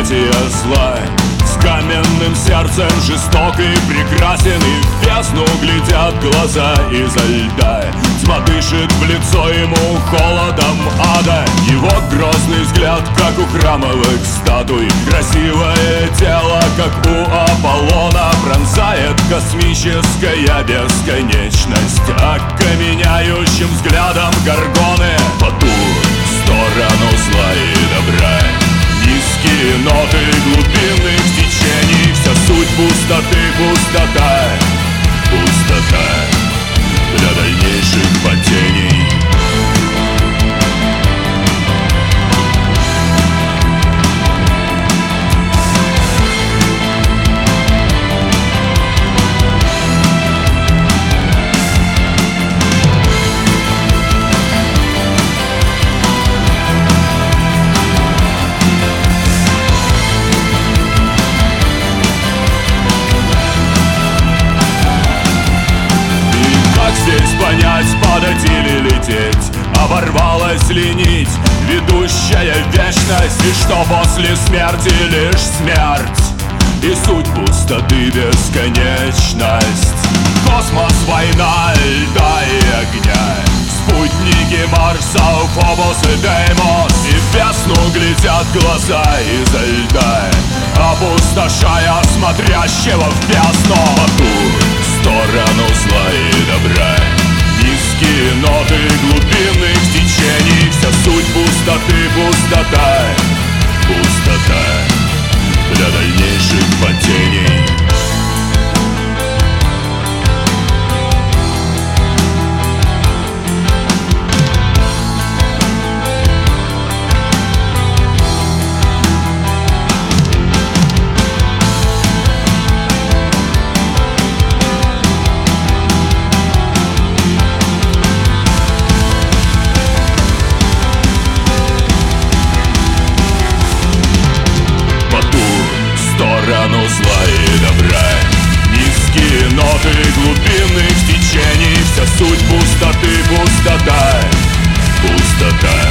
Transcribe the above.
объятия зла. С каменным сердцем жесток и прекрасен, и в бездну глядят глаза изо льда. Тьма дышит в лицо ему холодом ада. Его грозный взгляд, как у храмовых статуй. Красивое тело, как у Аполлона, пронзает космическая бесконечность окаменяющим взглядом горгоны. По ту сторону зла и добра низкие ноты глубинных течений. Вся суть пустоты, пустота, пустота для дальнейших падений. Понять, падать или лететь, оборвалась ли нить, ведущая в вечность, и что после смерти лишь смерть, и суть пустоты бесконечность. Космос, война льда и огня, спутники Марса, Фобос и Деймос, и в бездну глядят глаза изо льда, опустошая смотрящего в бездну. По ту сторону зла и добра низкие ноты глубинных течений. Вся суть пустоты, пустота, пустота для дальнейших падений. Сторону зла и добра низкие ноты глубинных течений. Вся суть пустоты, пустота, пустота